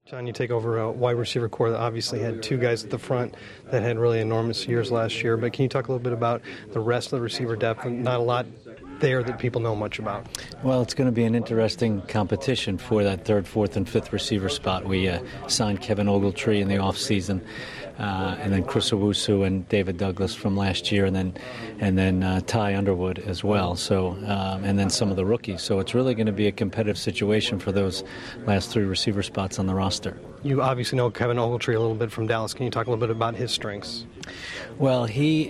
John, you take over a wide receiver core that obviously had two guys at the front that had really enormous years last year. But can you talk a little bit about the rest of the receiver depth? Not a lot there that people know much about. Well, it's going to be an interesting competition for that third, fourth, and fifth receiver spot. We signed Kevin Ogletree in the offseason, and then Chris Owusu and David Douglas from last year, and then Ty Underwood as well. So, and then some of the rookies. So it's really going to be a competitive situation for those last three receiver spots on the roster. You obviously know Kevin Ogletree a little bit from Dallas. Can you talk a little bit about his strengths? Well, he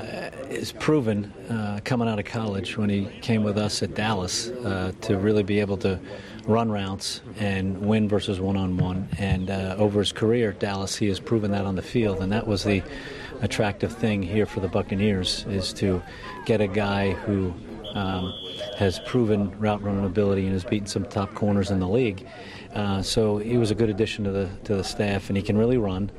is proven coming out of college when he came with us at Dallas to really be able to run routes and win versus one-on-one. And over his career at Dallas, he has proven that on the field. And that was the attractive thing here for the Buccaneers, is to get a guy who has proven route running ability and has beaten some top corners in the league. So he was a good addition to the staff, and he can really run.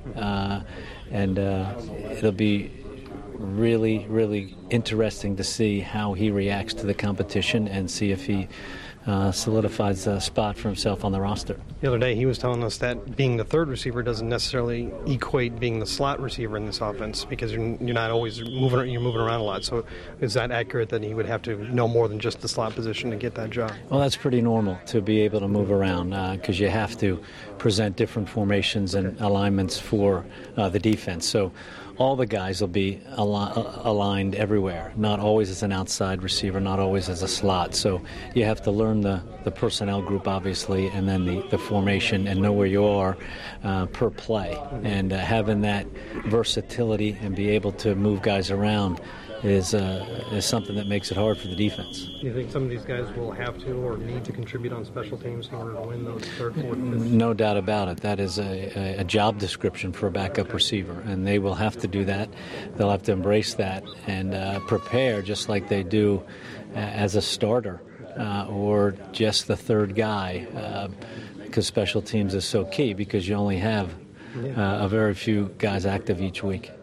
And it'll be really, really interesting to see how he reacts to the competition and see if he solidifies a spot for himself on the roster. The other day he was telling us that being the third receiver doesn't necessarily equate being the slot receiver in this offense, because you're not always moving around a lot. So is that accurate that he would have to know more than just the slot position to get that job? Well, that's pretty normal to be able to move around because you have to present different formations and alignments for the defense. So all the guys will be aligned everywhere, not always as an outside receiver, not always as a slot. So you have to learn the personnel group, obviously, and then the formation, and know where you are per play. And having that versatility and be able to move guys around is something that makes it hard for the defense. Do you think some of these guys will have to or need to contribute on special teams in order to win those third, fourth, fifth? No doubt about it. That is a job description for a backup receiver, and they will have to do that. They'll have to embrace that and prepare just like they do as a starter or just the third guy, because special teams is so key, because you only have a very few guys active each week.